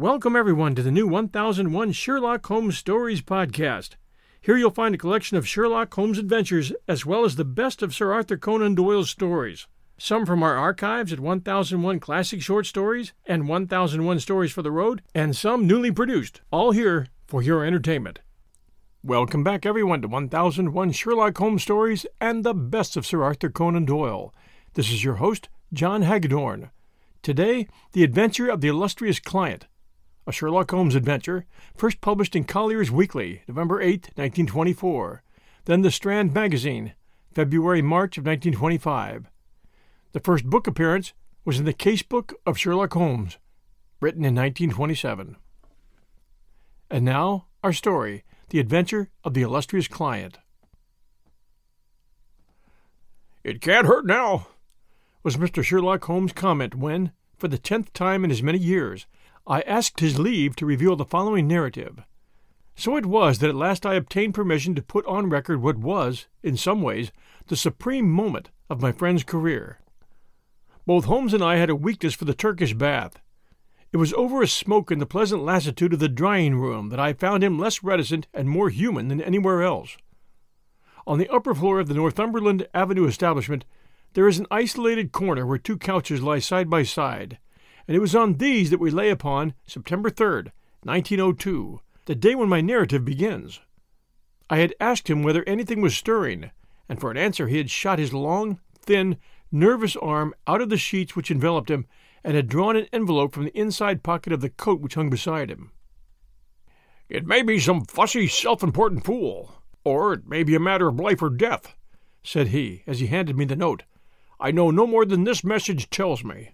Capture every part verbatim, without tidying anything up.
Welcome, everyone, to the new one thousand one Sherlock Holmes Stories podcast. Here you'll find a collection of Sherlock Holmes adventures, as well as the best of Sir Arthur Conan Doyle's stories. Some from our archives at one thousand one Classic Short Stories and one thousand one Stories for the Road, and some newly produced, all here for your entertainment. Welcome back, everyone, to one thousand one Sherlock Holmes Stories and the best of Sir Arthur Conan Doyle. This is your host, John Hagedorn. Today, the adventure of the illustrious client, a Sherlock Holmes adventure, first published in Collier's Weekly, November eighth, nineteen twenty-four, then the Strand Magazine, February-March of nineteen twenty-five. The first book appearance was in the Casebook of Sherlock Holmes, written in nineteen twenty-seven. And now, our story, The Adventure of the Illustrious Client. "It can't hurt now," was Mister Sherlock Holmes' comment when, for the tenth time in as many years, I asked his leave to reveal the following narrative. So it was that at last I obtained permission to put on record what was, in some ways, the supreme moment of my friend's career. Both Holmes and I had a weakness for the Turkish bath. It was over a smoke in the pleasant lassitude of the drying-room that I found him less reticent and more human than anywhere else. On the upper floor of the Northumberland Avenue establishment there is an isolated corner where two couches lie side by side, and it was on these that we lay upon September third, nineteen oh two, the day when my narrative begins. I had asked him whether anything was stirring, and for an answer he had shot his long, thin, nervous arm out of the sheets which enveloped him, and had drawn an envelope from the inside pocket of the coat which hung beside him. "It may be some fussy, self-important fool, or it may be a matter of life or death," said he, as he handed me the note. "I know no more than this message tells me."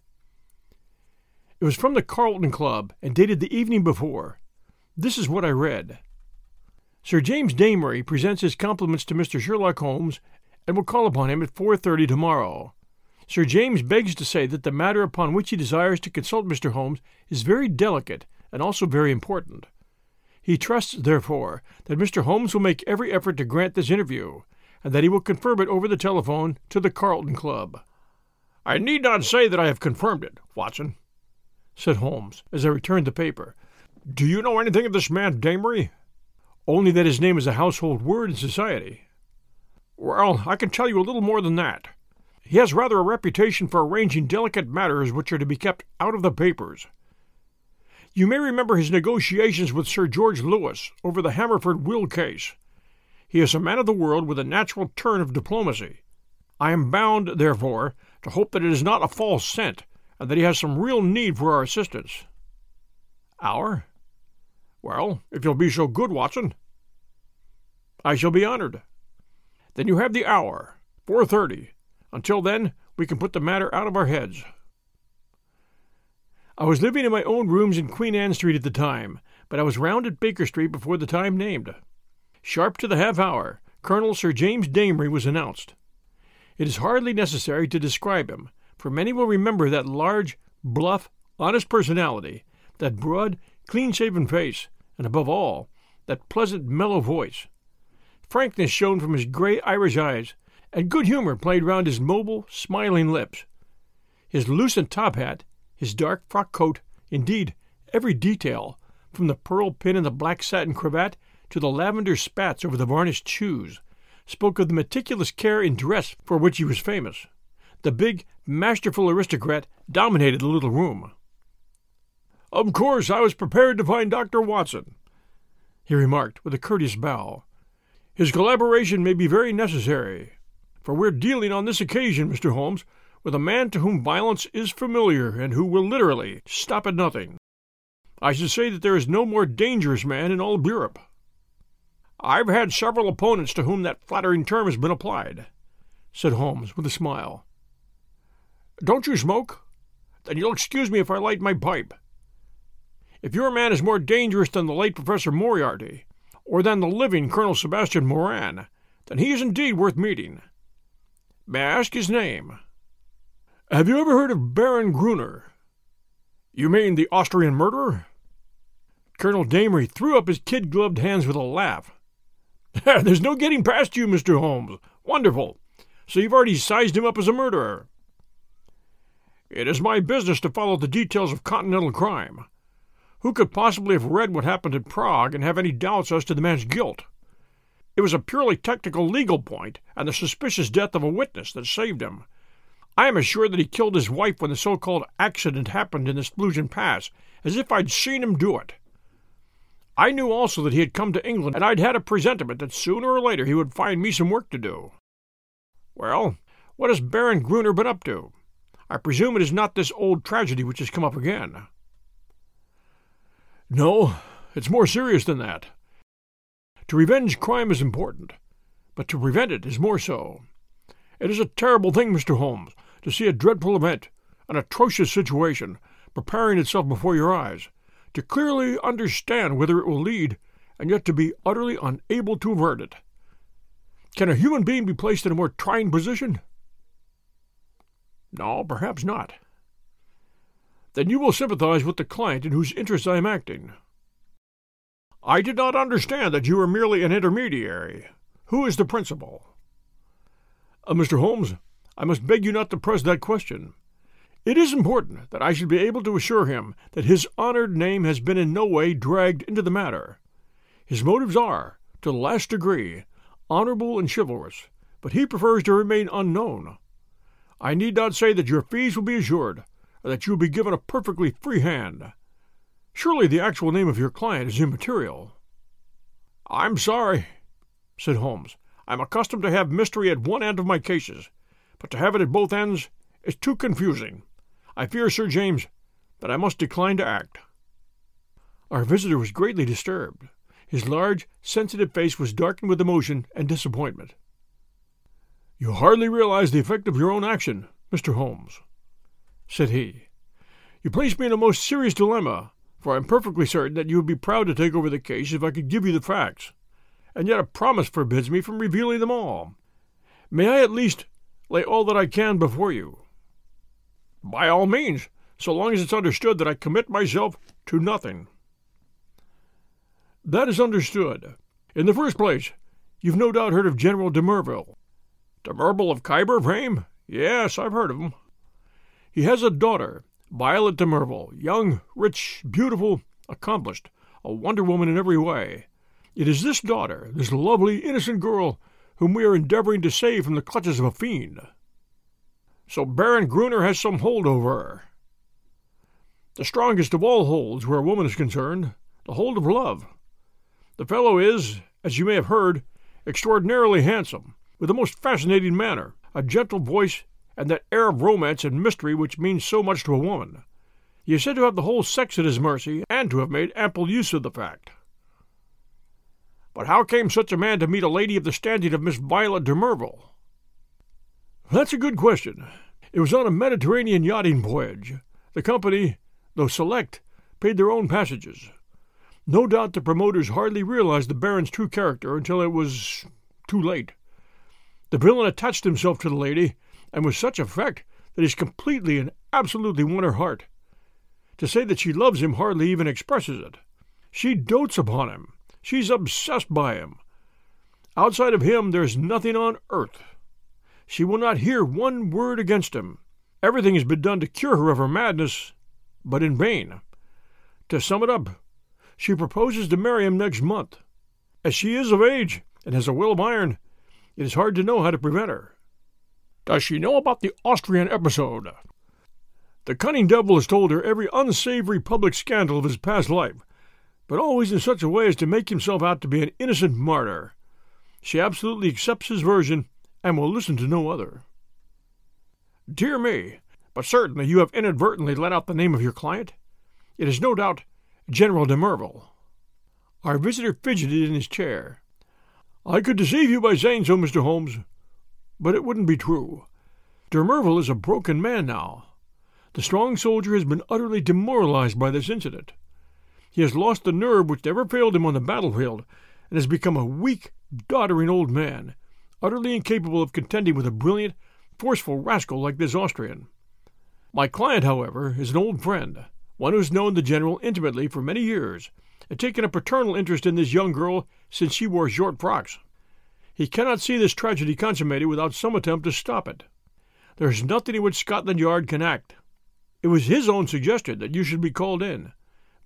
It was from the Carlton Club, and dated the evening before. This is what I read. "Sir James Damery presents his compliments to Mister Sherlock Holmes, and will call upon him at four thirty tomorrow. Sir James begs to say that the matter upon which he desires to consult Mister Holmes is very delicate, and also very important. He trusts, therefore, that Mister Holmes will make every effort to grant this interview, and that he will confirm it over the telephone to the Carlton Club." "I need not say that I have confirmed it, Watson," said Holmes, as I returned the paper. "Do you know anything of this man Damery?" "Only that his name is a household word in society." "Well, I can tell you a little more than that. He has rather a reputation for arranging delicate matters which are to be kept out of the papers. You may remember his negotiations with Sir George Lewis over the Hammerford will case. He is a man of the world with a natural turn of diplomacy. I am bound, therefore, to hope that it is not a false scent, and that he has some real need for our assistance." "Our?" "Well, if you'll be so good, Watson." "I shall be honored." "Then you have the hour, four thirty. Until then, we can put the matter out of our heads." I was living in my own rooms in Queen Anne Street at the time, but I was round at Baker Street before the time named. Sharp to the half-hour, Colonel Sir James Damery was announced. It is hardly necessary to describe him, for many will remember that large, bluff, honest personality, that broad, clean-shaven face, and above all, that pleasant, mellow voice. Frankness shone from his grey Irish eyes, and good humour played round his mobile, smiling lips. His lucent top-hat, his dark frock coat, indeed, every detail, from the pearl pin in the black satin cravat to the lavender spats over the varnished shoes, spoke of the meticulous care in dress for which he was famous. The big, masterful aristocrat dominated the little room. "Of course I was prepared to find Doctor Watson," he remarked with a courteous bow. "His collaboration may be very necessary, for we're dealing on this occasion, Mister Holmes, with a man to whom violence is familiar and who will literally stop at nothing. I should say that there is no more dangerous man in all of Europe." "I've had several opponents to whom that flattering term has been applied," said Holmes with a smile. "Don't you smoke? Then you'll excuse me if I light my pipe. If your man is more dangerous than the late Professor Moriarty, or than the living Colonel Sebastian Moran, then he is indeed worth meeting. May I ask his name?" "Have you ever heard of Baron Gruner?" "You mean the Austrian murderer?" Colonel Damery threw up his kid-gloved hands with a laugh. "There's no getting past you, Mister Holmes. Wonderful. So you've already sized him up as a murderer." "It is my business to follow the details of continental crime. Who could possibly have read what happened in Prague and have any doubts as to the man's guilt? It was a purely technical legal point and the suspicious death of a witness that saved him. I am as sure that he killed his wife when the so-called accident happened in the Splugen Pass as if I'd seen him do it. I knew also that he had come to England, and I'd had a presentiment that sooner or later he would find me some work to do. Well, what has Baron Gruner been up to? I presume it is not this old tragedy which has come up again. No, it's more serious than that. To revenge crime is important, but to prevent it is more so. It is a terrible thing, Mister Holmes, to see a dreadful event, an atrocious situation, preparing itself before your eyes, to clearly understand whither it will lead, and yet to be utterly unable to avert it. Can a human being be placed in a more trying position? No, perhaps not. Then you will sympathize with the client in whose interest I am acting. I did not understand that you were merely an intermediary. Who is the principal? Uh, Mister Holmes, I must beg you not to press that question. It is important that I should be able to assure him that his honored name has been in no way dragged into the matter. His motives are, to the last degree, honorable and chivalrous, but he prefers to remain unknown. I need not say that your fees will be assured, or that you will be given a perfectly free hand. Surely the actual name of your client is immaterial. I'm sorry, said Holmes. I'm accustomed to have mystery at one end of my cases, but to have it at both ends is too confusing. I fear, Sir James, that I must decline to act. Our visitor was greatly disturbed. His large, sensitive face was darkened with emotion and disappointment. You hardly realize the effect of your own action, Mister Holmes, said he. You place me in a most serious dilemma, for I am perfectly certain that you would be proud to take over the case if I could give you the facts, and yet a promise forbids me from revealing them all. May I at least lay all that I can before you? By all means, so long as it's understood that I commit myself to nothing. That is understood. In the first place, you've no doubt heard of General de Merville. De Merville of Khyber fame? Yes, I've heard of him. He has a daughter, Violet de Merville, young, rich, beautiful, accomplished, a wonder woman in every way. It is this daughter, this lovely, innocent girl, whom we are endeavoring to save from the clutches of a fiend. So Baron Gruner has some hold over her. The strongest of all holds where a woman is concerned, the hold of love. The fellow is, as you may have heard, extraordinarily handsome, with a most fascinating manner, a gentle voice, and that air of romance and mystery which means so much to a woman. He is said to have the whole sex at his mercy, and to have made ample use of the fact. But how came such a man to meet a lady of the standing of Miss Violet de Merville? That's a good question. It was on a Mediterranean yachting voyage. The company, though select, paid their own passages. No doubt the promoters hardly realized the Baron's true character until it was too late. The villain attached himself to the lady, and with such effect that he's completely and absolutely won her heart. To say that she loves him hardly even expresses it. She dotes upon him. She's obsessed by him. Outside of him there's nothing on earth. She will not hear one word against him. Everything has been done to cure her of her madness, but in vain. To sum it up, she proposes to marry him next month. As she is of age and has a will of iron, it is hard to know how to prevent her. Does she know about the Austrian episode? The cunning devil has told her every unsavory public scandal of his past life, but always in such a way as to make himself out to be an innocent martyr. She absolutely accepts his version and will listen to no other. Dear me, but certainly you have inadvertently let out the name of your client. It is no doubt General de Merville. Our visitor fidgeted in his chair. I could deceive you by saying so, Mister Holmes, but it wouldn't be true. De Merville is a broken man now. The strong soldier has been utterly demoralized by this incident. He has lost the nerve which never failed him on the battlefield, and has become a weak, doddering old man, utterly incapable of contending with a brilliant, forceful rascal like this Austrian. My client, however, is an old friend, one who has known the general intimately for many years, and taken a paternal interest in this young girl since she wore short frocks. He cannot see this tragedy consummated without some attempt to stop it. There is nothing in which Scotland Yard can act. It was his own suggestion that you should be called in,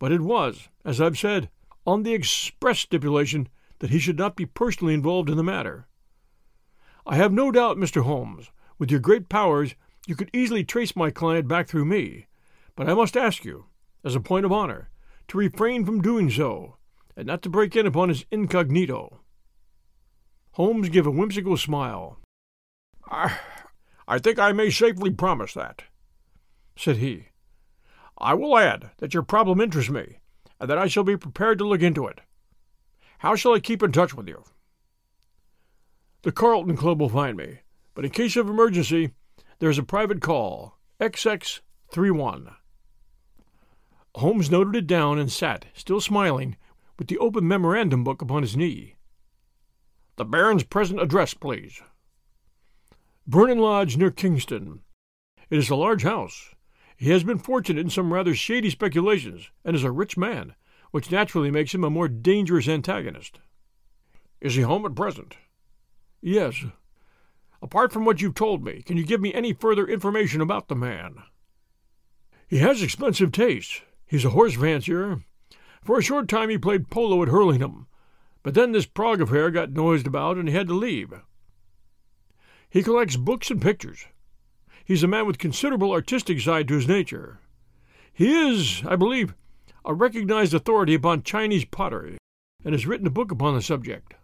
But it was, as I've said, on the express stipulation that he should not be personally involved in the matter. I have no doubt, Mister Holmes, with your great powers, you could easily trace my client back through me, but I must ask you, as a point of honor, to refrain from doing so, and not to break in upon his incognito." Holmes gave a whimsical smile. I, I think I may safely promise that," said he. "I will add that your problem interests me, and that I shall be prepared to look into it. How shall I keep in touch with you?" "The Carlton Club will find me, but in case of emergency, there is a private call, X X thirty-one. Holmes noted it down and sat, still smiling, with the open memorandum book upon his knee. "The Baron's present address, please." "Vernon Lodge, near Kingston. It is a large house. He has been fortunate in some rather shady speculations, and is a rich man, which naturally makes him a more dangerous antagonist." "Is he home at present?" "Yes. Apart from what you've told me, can you give me any further information about the man?" "He has expensive tastes. He's a horse fancier. For a short time he played polo at Hurlingham, but then this Prague affair got noised about and he had to leave. He collects books and pictures. He's a man with considerable artistic side to his nature. He is, I believe, a recognized authority upon Chinese pottery, and has written a book upon the subject."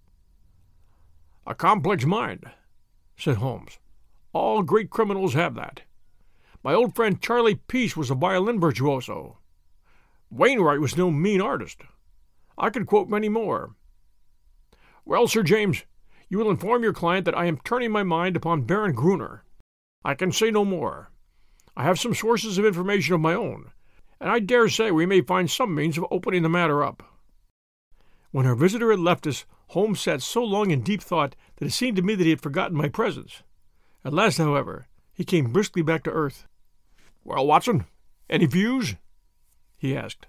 "A complex mind," said Holmes. "All great criminals have that. My old friend Charlie Peace was a violin virtuoso. Wainwright was no mean artist. I could quote many more. Well, Sir James, you will inform your client that I am turning my mind upon Baron Gruner. I can say no more. I have some sources of information of my own, and I dare say we may find some means of opening the matter up." When our visitor had left us, Holmes sat so long in deep thought that it seemed to me that he had forgotten my presence. At last, however, he came briskly back to earth. "Well, Watson, any views?" he asked.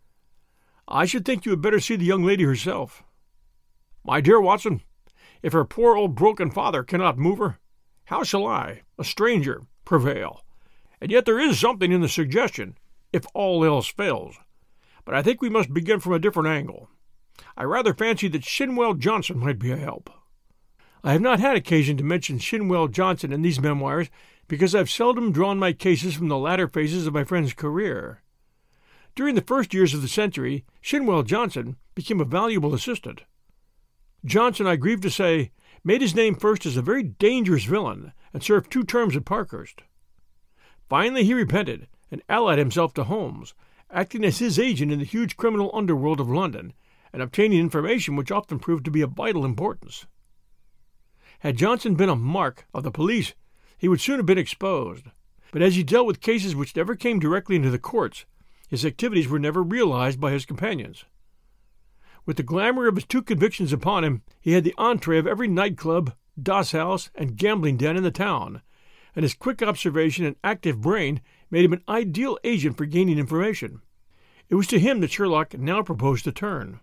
"I should think you had better see the young lady herself." "My dear Watson, if her poor old broken father cannot move her, how shall I, a stranger, prevail? And yet there is something in the suggestion, if all else fails. But I think we must begin from a different angle. I rather fancy that Shinwell Johnson might be a help." I have not had occasion to mention Shinwell Johnson in these memoirs because I have seldom drawn my cases from the latter phases of my friend's career. During the first years of the century, Shinwell Johnson became a valuable assistant. Johnson, I grieve to say, made his name first as a very dangerous villain and served two terms at Parkhurst. Finally he repented and allied himself to Holmes, acting as his agent in the huge criminal underworld of London, and obtaining information which often proved to be of vital importance. Had Johnson been a mark of the police, he would soon have been exposed, but as he dealt with cases which never came directly into the courts, his activities were never realized by his companions. With the glamour of his two convictions upon him, he had the entree of every nightclub, doss house, and gambling den in the town, and his quick observation and active brain made him an ideal agent for gaining information. It was to him that Sherlock now proposed to turn.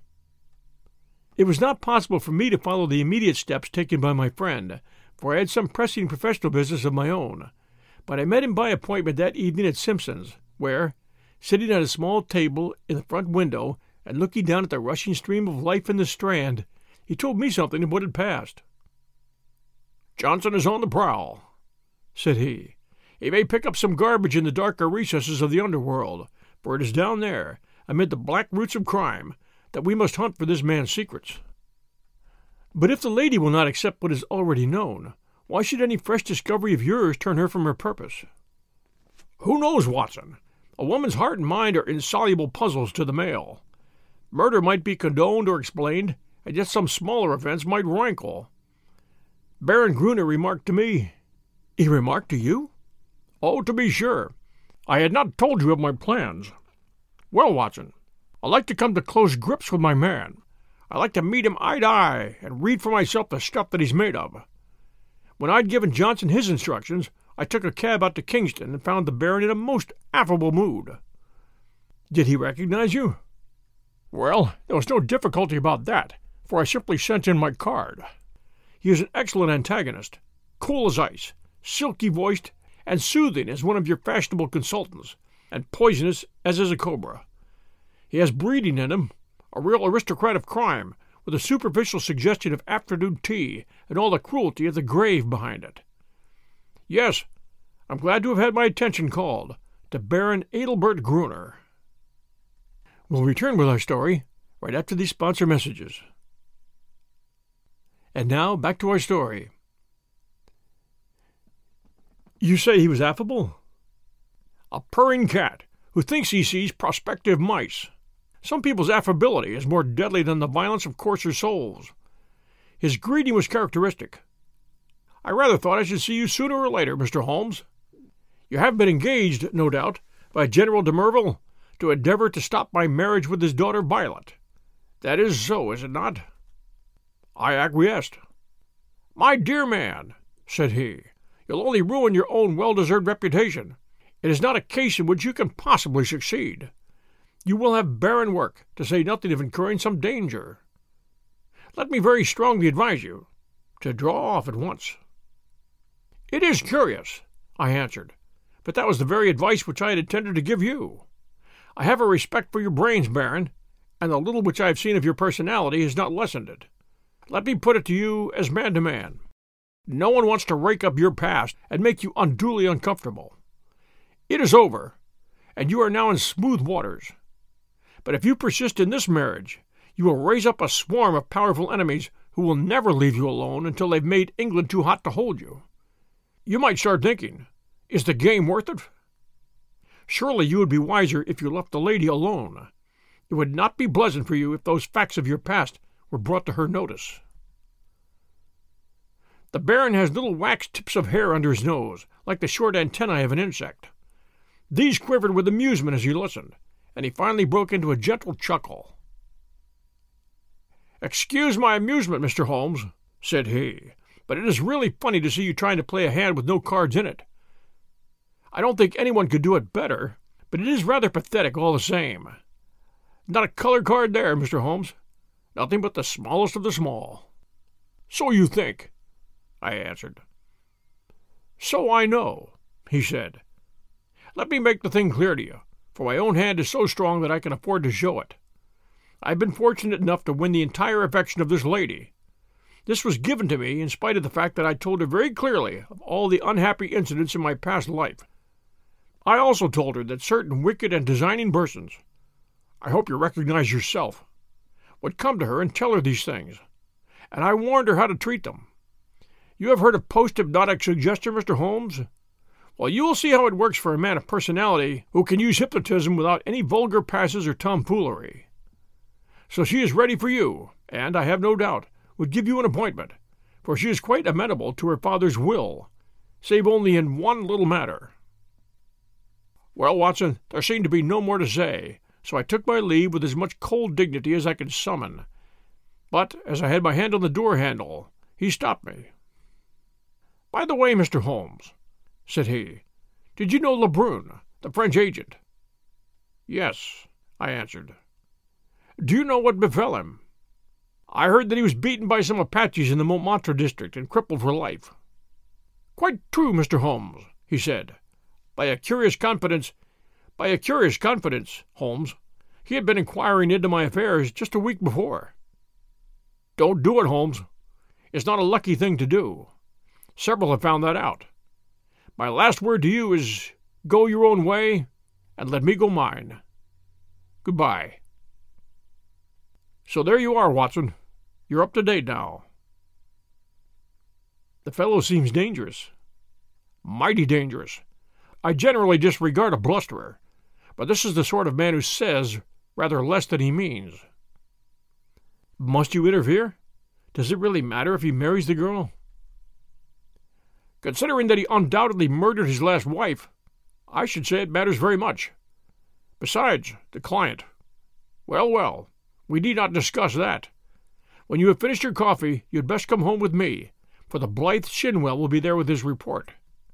It was not possible for me to follow the immediate steps taken by my friend, for I had some pressing professional business of my own, but I met him by appointment that evening at Simpson's, where, sitting at a small table in the front window and looking down at the rushing stream of life in the Strand, he told me something of what had passed. "Johnson is on the prowl," said he. "He may pick up some garbage in the darker recesses of the underworld, for it is down there, amid the black roots of crime, that we must hunt for this man's secrets." "But if the lady will not accept what is already known, why should any fresh discovery of yours turn her from her purpose?" "Who knows, Watson? A woman's heart and mind are insoluble puzzles to the male. Murder might be condoned or explained, and yet some smaller offense might rankle. Baron Gruner remarked to me—" "He remarked to you?" "Oh, to be sure. I had not told you of my plans. Well, Watson, I like to come to close grips with my man. I like to meet him eye to eye and read for myself the stuff that he's made of. When I'd given Johnson his instructions, I took a cab out to Kingston and found the Baron in a most affable mood." "Did he recognize you?" "Well, there was no difficulty about that, for I simply sent in my card. He is an excellent antagonist, cool as ice, silky-voiced, and soothing as one of your fashionable consultants, and poisonous as is a cobra. He has breeding in him, a real aristocrat of crime, with a superficial suggestion of afternoon tea and all the cruelty of the grave behind it. Yes, I'm glad to have had my attention called to Baron Adelbert Gruner. We'll return with our story right after these sponsor messages. And now, back to our story. You say he was affable? A purring cat who thinks he sees prospective mice. Some people's affability is more deadly than the violence of coarser souls. His greeting was characteristic. I rather thought I should see you sooner or later, Mister Holmes. You have been engaged, no doubt, by General de Merville to endeavor to stop my marriage with his daughter Violet. That is so, is it not? I acquiesced. My dear man, said he, you'll only ruin your own well-deserved reputation. It is not a case in which you can possibly succeed. You will have barren work, to say nothing of incurring some danger. Let me very strongly advise you to draw off at once. It is curious, I answered, but that was the very advice which I had intended to give you. I have a respect for your brains, Baron, and the little which I have seen of your personality has not lessened it. Let me put it to you as man to man. No one wants to rake up your past and make you unduly uncomfortable. It is over, and you are now in smooth waters. But if you persist in this marriage, you will raise up a swarm of powerful enemies who will never leave you alone until they've made England too hot to hold you. You might start thinking, is the game worth it? Surely you would be wiser if you left the lady alone. It would not be pleasant for you if those facts of your past were brought to her notice. The Baron has little wax tips of hair under his nose, like the short antennae of an insect. These quivered with amusement as he listened, and he finally broke into a gentle chuckle. "Excuse my amusement, Mister Holmes," said he, "but it is really funny to see you trying to play a hand with no cards in it. I don't think anyone could do it better, but it is rather pathetic all the same. Not a color card there, Mister Holmes. Nothing but the smallest of the small." "So you think," I answered. "So I know," he said. "Let me make the thing clear to you, for my own hand is so strong that I can afford to show it. I've been fortunate enough to win the entire affection of this lady. This was given to me in spite of the fact that I told her very clearly of all the unhappy incidents in my past life. I also told her that certain wicked and designing persons, I hope you recognize yourself, would come to her and tell her these things, and I warned her how to treat them. You have heard of post-hypnotic suggestion, Mister Holmes? Well, you will see how it works for a man of personality who can use hypnotism without any vulgar passes or tomfoolery. So she is ready for you, and, I have no doubt, would give you an appointment, for she is quite amenable to her father's will, save only in one little matter." Well, Watson, there seemed to be no more to say, so I took my leave with as much cold dignity as I could summon. But, as I had my hand on the door-handle, he stopped me. "By the way, Mister Holmes," said he, "did you know Lebrun, the French agent?" "Yes," I answered. "Do you know what befell him?" "I heard that he was beaten by some Apaches in the Montmartre district and crippled for life." "Quite true, Mister Holmes," he said. By a curious confidence, by a curious confidence, Holmes, he had been inquiring into my affairs just a week before." "Don't do it, Holmes. It's not a lucky thing to do. Several have found that out. My last word to you is, go your own way, and let me go mine. Goodbye." So there you are, Watson. You're up to date now. "The fellow seems dangerous." "Mighty dangerous. I generally disregard a blusterer, but this is the sort of man who says rather less than he means." "Must you interfere? Does it really matter if he marries the girl?" "Considering that he undoubtedly murdered his last wife, I should say it matters very much. Besides, the client. Well, well, we need not discuss that. When you have finished your coffee, you had best come home with me, for the blithe Shinwell will be there with his report."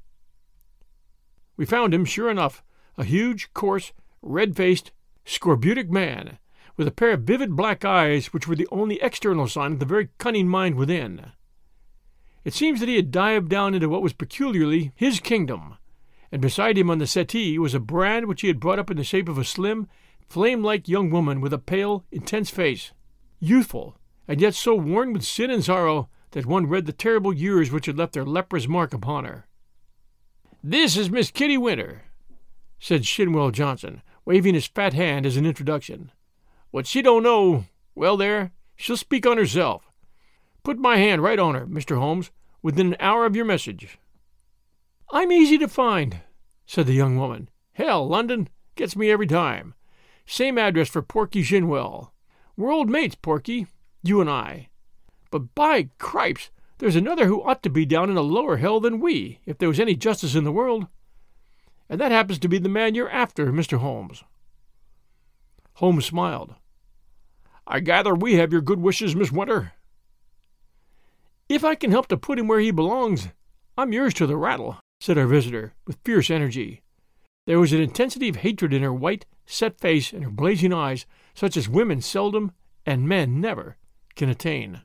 We found him, sure enough, a huge, coarse, red-faced, scorbutic man, with a pair of vivid black eyes which were the only external sign of the very cunning mind within. It seems that he had dived down into what was peculiarly his kingdom, and beside him on the settee was a brand which he had brought up in the shape of a slim, flame-like young woman with a pale, intense face, youthful, and yet so worn with sin and sorrow that one read the terrible years which had left their leprous mark upon her. "This is Miss Kitty Winter," said Shinwell Johnson, waving his fat hand as an introduction. "What she don't know, well there, she'll speak on herself. Put my hand right on her, Mister Holmes, within an hour of your message." "I'm easy to find," said the young woman. "Hell, London gets me every time. Same address for Porky Shinwell. We're old mates, Porky, you and I. But by cripes, there's another who ought to be down in a lower hell than we, if there was any justice in the world. And that happens to be the man you're after, Mister Holmes." Holmes smiled. "I gather we have your good wishes, Miss Winter." "If I can help to put him where he belongs, I'm yours to the rattle," said our visitor, with fierce energy. There was an intensity of hatred in her white, set face and her blazing eyes such as women seldom, and men never, can attain.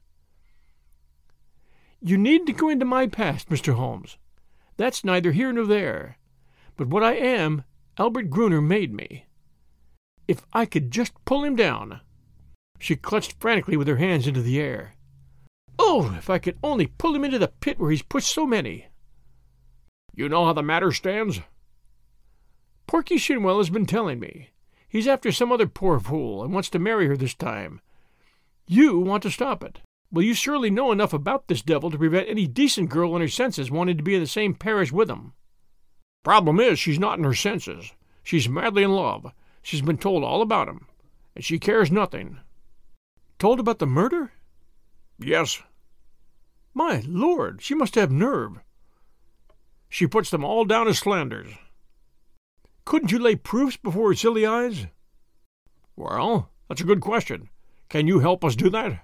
"You needn't go into my past, Mister Holmes. That's neither here nor there. But what I am, Albert Gruner made me. If I could just pull him down." She clutched frantically with her hands into the air. "Oh, if I could only pull him into the pit where he's pushed so many." "You know how the matter stands?" "Porky Shinwell has been telling me. He's after some other poor fool, and wants to marry her this time. You want to stop it. Well, you surely know enough about this devil to prevent any decent girl in her senses wanting to be in the same parish with him." "Problem is, she's not in her senses. She's madly in love. She's been told all about him, and she cares nothing." "Told about the murder?" "Yes." "My Lord, she must have nerve." "She puts them all down as slanders." "Couldn't you lay proofs before her silly eyes?" "Well, that's a good question. Can you help us do that?"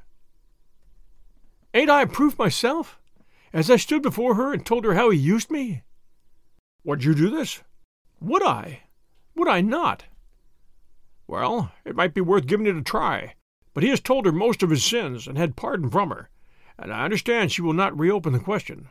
"Ain't I a proof myself, as I stood before her and told her how he used me?" "Would you do this?" "Would I? Would I not?" "Well, it might be worth giving it a try. But he has told her most of his sins and had pardon from her, and I understand she will not reopen the question."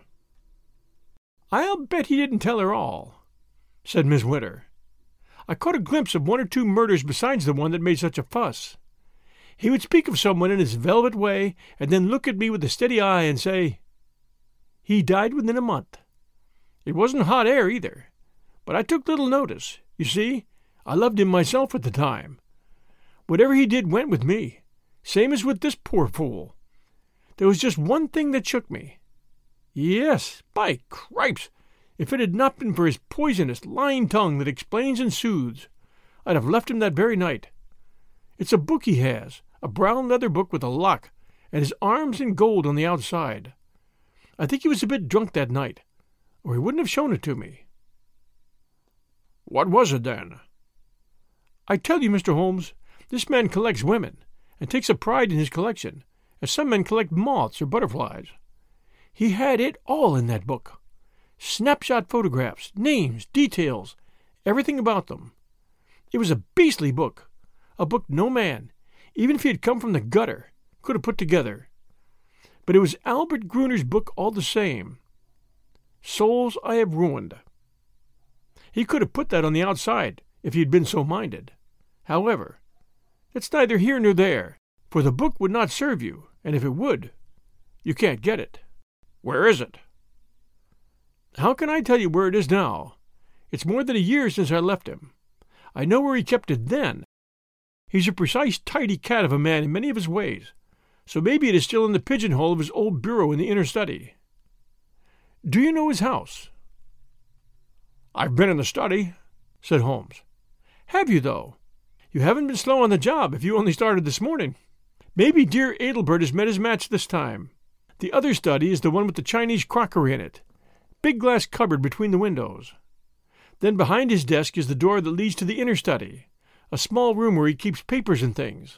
"I'll bet he didn't tell her all," said Miss Winter. "I caught a glimpse of one or two murders besides the one that made such a fuss. He would speak of someone in his velvet way, and then look at me with a steady eye and say, 'He died within a month.' It wasn't hot air either, but I took little notice. You see, I loved him myself at the time. Whatever he did went with me, same as with this poor fool. There was just one thing that shook me. Yes, by cripes, if it had not been for his poisonous, lying tongue that explains and soothes, I'd have left him that very night. It's a book he has, a brown leather book with a lock, and his arms in gold on the outside. I think he was a bit drunk that night, or he wouldn't have shown it to me." "What was it, then?" "I tell you, Mister Holmes, this man collects women, and takes a pride in his collection, as some men collect moths or butterflies. He had it all in that book. Snapshot photographs, names, details, everything about them. It was a beastly book, a book no man, even if he had come from the gutter, could have put together. But it was Albert Gruner's book all the same. Souls I have ruined. He could have put that on the outside, if he had been so minded. However, that's neither here nor there, for the book would not serve you, and if it would, you can't get it." "Where is it?" "How can I tell you where it is now? It's more than a year since I left him. I know where he kept it then. He's a precise, tidy cat of a man in many of his ways, so maybe it is still in the pigeonhole of his old bureau in the inner study." "Do you know his house?" "I've been in the study," said Holmes. "Have you, though? You haven't been slow on the job if you only started this morning. Maybe dear Adelbert has met his match this time. The other study is the one with the Chinese crockery in it. Big glass cupboard between the windows. Then behind his desk is the door that leads to the inner study, a small room where he keeps papers and things."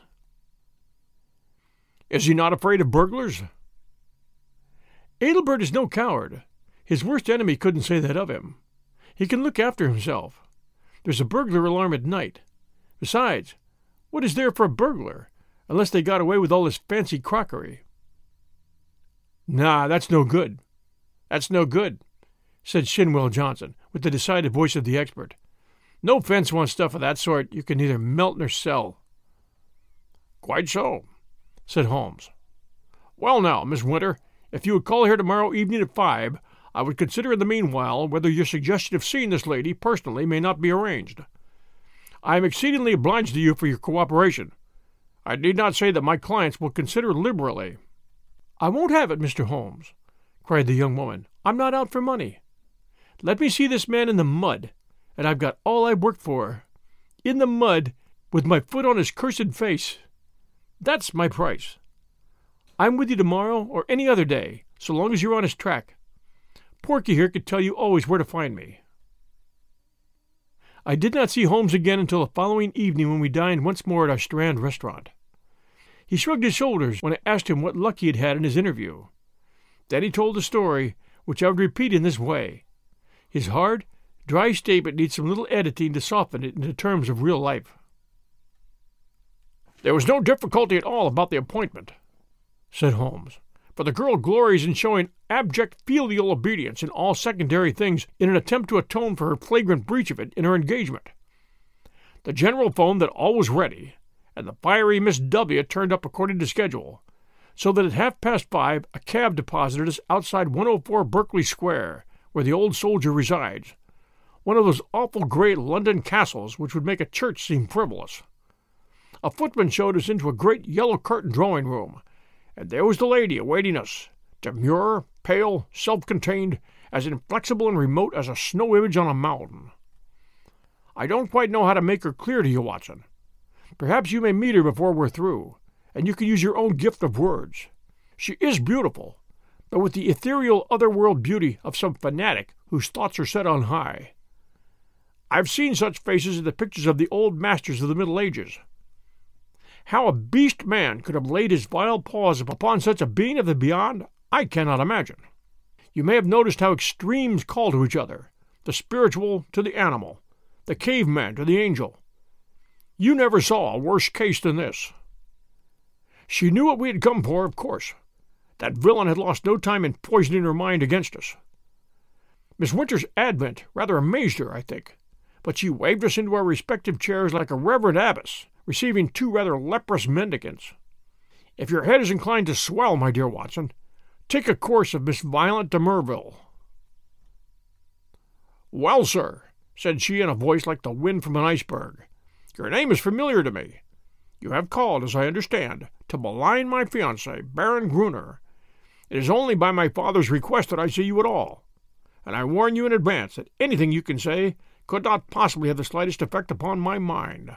"Is he not afraid of burglars?" "Adelbert is no coward. His worst enemy couldn't say that of him. He can look after himself. There's a burglar alarm at night. Besides, what is there for a burglar, unless they got away with all this fancy crockery?" "Nah, that's no good. That's no good," said Shinwell Johnson, with the decided voice of the expert. No fence wants stuff of that sort you can neither melt nor sell." "Quite so," said Holmes. "Well now, Miss Winter, if you would call here tomorrow evening at five, I would consider in the meanwhile whether your suggestion of seeing this lady personally may not be arranged. I am exceedingly obliged to you for your cooperation. I need not say that my clients will consider liberally." "I won't have it, Mister Holmes," cried the young woman. "I'm not out for money. Let me see this man in the mud, and I've got all I've worked for. In the mud, with my foot on his cursed face. That's my price. I'm with you tomorrow or any other day, so long as you're on his track. Porky here could tell you always where to find me." I did not see Holmes again until the following evening when we dined once more at our Strand restaurant. He shrugged his shoulders when I asked him what luck he had had in his interview. Then he told a story, which I would repeat in this way. His hard, dry statement needs some little editing to soften it into terms of real life. "There was no difficulty at all about the appointment," said Holmes, "for the girl glories in showing abject filial obedience in all secondary things in an attempt to atone for her flagrant breach of it in her engagement. The general phoned that all was ready, and the fiery Miss W. turned up according to schedule, so that at half past five a cab deposited us outside one oh four Berkeley Square, where the old soldier resides, one of those awful great London castles which would make a church seem frivolous. A footman showed us into a great yellow-curtained drawing-room, and there was the lady awaiting us, demure, pale, self-contained, as inflexible and remote as a snow image on a mountain. I don't quite know how to make her clear to you, Watson. Perhaps you may meet her before we're through, and you can use your own gift of words. She is beautiful, but with the ethereal other-world beauty of some fanatic whose thoughts are set on high. I've seen such faces in the pictures of the old masters of the Middle Ages. How a beast man could have laid his vile paws upon such a being of the beyond, I cannot imagine. You may have noticed how extremes call to each other, the spiritual to the animal, the caveman to the angel. You never saw a worse case than this. She knew what we had come for, of course. That villain had lost no time in poisoning her mind against us. Miss Winter's advent rather amazed her, I think, but she waved us into our respective chairs like a reverend abbess, receiving two rather leprous mendicants. If your head is inclined to swell, my dear Watson, take a course of Miss Violent de Merville. Well, sir, said she in a voice like the wind from an iceberg, your name is familiar to me. You have called, as I understand, to malign my fiancé, Baron Gruner. It is only by my father's request that I see you at all, and I warn you in advance that anything you can say could not possibly have the slightest effect upon my mind.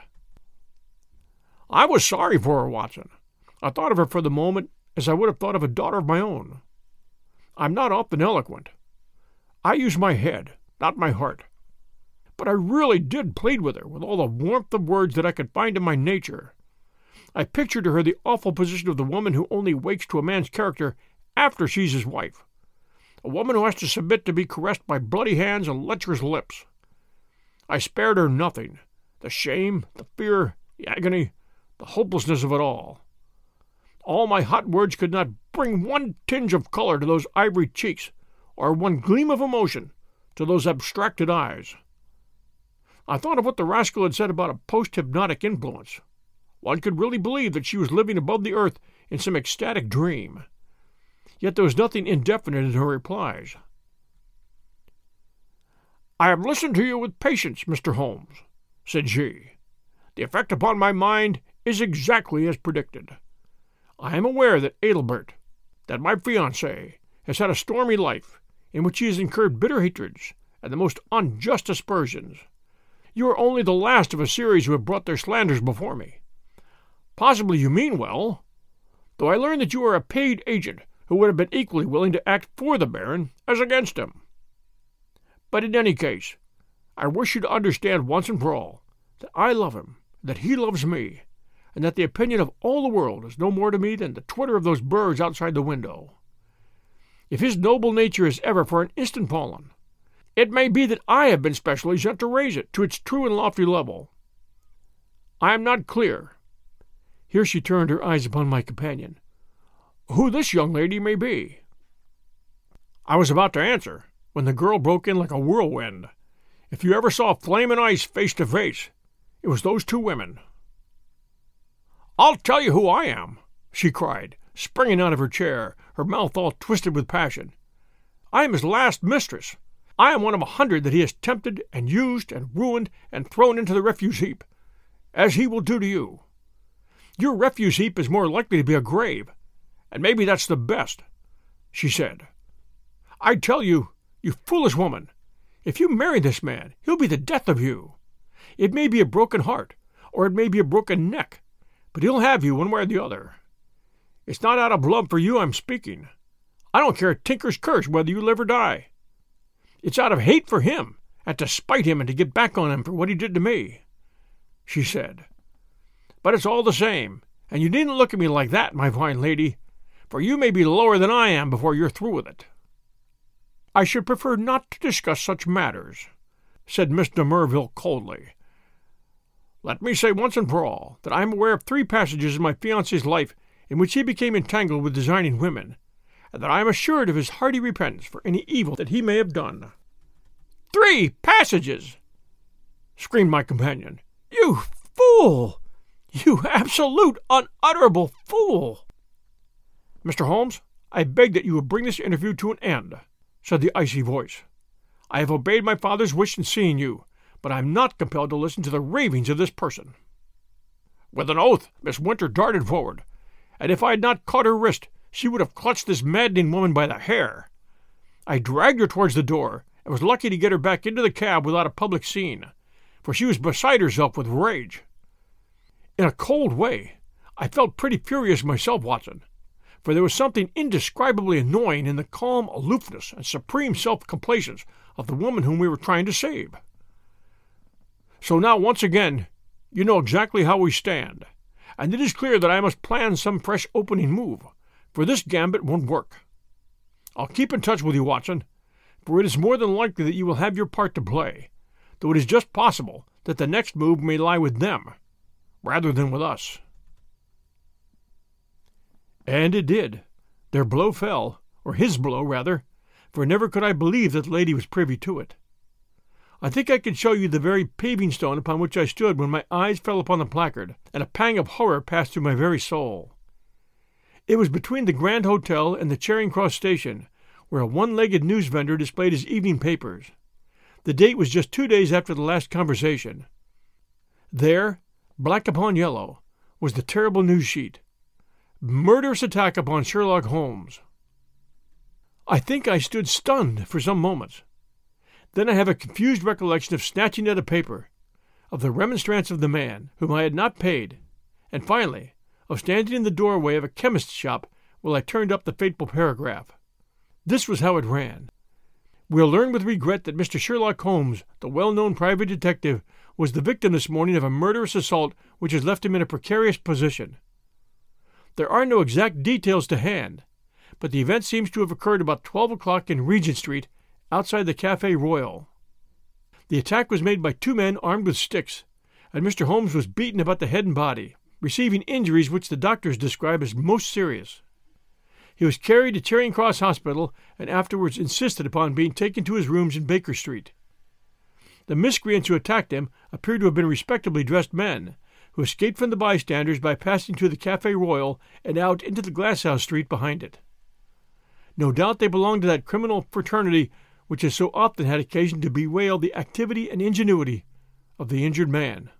I was sorry for her, Watson. I thought of her for the moment as I would have thought of a daughter of my own. I'm not often eloquent. I use my head, not my heart. But I really did plead with her with all the warmth of words that I could find in my nature. I pictured to her the awful position of the woman who only wakes to a man's character after she's his wife, a woman who has to submit to be caressed by bloody hands and lecherous lips. I spared her nothing, the shame, the fear, the agony, the hopelessness of it all. All my hot words could not bring one tinge of color to those ivory cheeks, or one gleam of emotion to those abstracted eyes. I thought of what the rascal had said about a post-hypnotic influence. One could really believe that she was living above the earth in some ecstatic dream. Yet there was nothing indefinite in her replies. I have listened to you with patience, Mister Holmes, said she. The effect upon my mind is exactly as predicted. I am aware that Adelbert, that my fiancé, has had a stormy life, in which he has incurred bitter hatreds and the most unjust aspersions. You are only the last of a series who have brought their slanders before me. Possibly you mean well, though I learn that you are a paid agent who would have been equally willing to act for the Baron as against him. But in any case, I wish you to understand once and for all that I love him, that he loves me, and that the opinion of all the world is no more to me than the twitter of those birds outside the window. If his noble nature is ever for an instant fallen, it may be that I have been specially sent to raise it to its true and lofty level. I am not clear, here she turned her eyes upon my companion, who this young lady may be. I was about to answer, when the girl broke in like a whirlwind, If you ever saw flamin' ice face to face, it was those two women. I'll tell you who I am, she cried, springing out of her chair, her mouth all twisted with passion. I am his last mistress. I am one of a hundred that he has tempted and used and ruined and thrown into the refuse heap, as he will do to you. Your refuse heap is more likely to be a grave, and maybe that's the best, she said. I tell you, you foolish woman, if you marry this man, he'll be the death of you. It may be a broken heart, or it may be a broken neck, but he'll have you one way or the other. It's not out of love for you I'm speaking. I don't care a tinker's curse whether you live or die. It's out of hate for him, and to spite him and to get back on him for what he did to me, she said. But it's all the same, and you needn't look at me like that, my fine lady, for you may be lower than I am before you're through with it. I should prefer not to discuss such matters, said Miss de Merville coldly. Let me say once and for all that I am aware of three passages in my fiancé's life in which he became entangled with designing women, and that I am assured of his hearty repentance for any evil that he may have done. Three passages! Screamed my companion. You fool! You absolute, unutterable fool! Mister Holmes, I beg that you will bring this interview to an end, said the icy voice. I have obeyed my father's wish in seeing you, but I am not compelled to listen to the ravings of this person. With an oath, Miss Winter darted forward, and if I had not caught her wrist, she would have clutched this maddening woman by the hair. I dragged her towards the door, and was lucky to get her back into the cab without a public scene, for she was beside herself with rage. In a cold way, I felt pretty furious myself, Watson, for there was something indescribably annoying in the calm aloofness and supreme self-complacence of the woman whom we were trying to save. So now, once again, you know exactly how we stand, and it is clear that I must plan some fresh opening move, for this gambit won't work. I'll keep in touch with you, Watson, for it is more than likely that you will have your part to play, though it is just possible that the next move may lie with them, rather than with us. And it did. Their blow fell, or his blow, rather, for never could I believe that the lady was privy to it. I think I could show you the very paving stone upon which I stood when my eyes fell upon the placard, and a pang of horror passed through my very soul. It was between the Grand Hotel and the Charing Cross station, where a one-legged news vendor displayed his evening papers. The date was just two days after the last conversation. There, black upon yellow, was the terrible news sheet. Murderous attack upon Sherlock Holmes. I think I stood stunned for some moments. Then I have a confused recollection of snatching at a paper, of the remonstrance of the man whom I had not paid, and finally of standing in the doorway of a chemist's shop while I turned up the fateful paragraph. This was how it ran. We'll learn with regret that Mister Sherlock Holmes, the well-known private detective, was the victim this morning of a murderous assault which has left him in a precarious position. There are no exact details to hand, but the event seems to have occurred about twelve o'clock in Regent Street, outside the Café Royal. The attack was made by two men armed with sticks, and Mister Holmes was beaten about the head and body, receiving injuries which the doctors describe as most serious. He was carried to Charing Cross Hospital and afterwards insisted upon being taken to his rooms in Baker Street. The miscreants who attacked him appeared to have been respectably dressed men, who escaped from the bystanders by passing through the Café Royal and out into the Glasshouse Street behind it. No doubt they belonged to that criminal fraternity which has so often had occasion to bewail the activity and ingenuity of the injured man.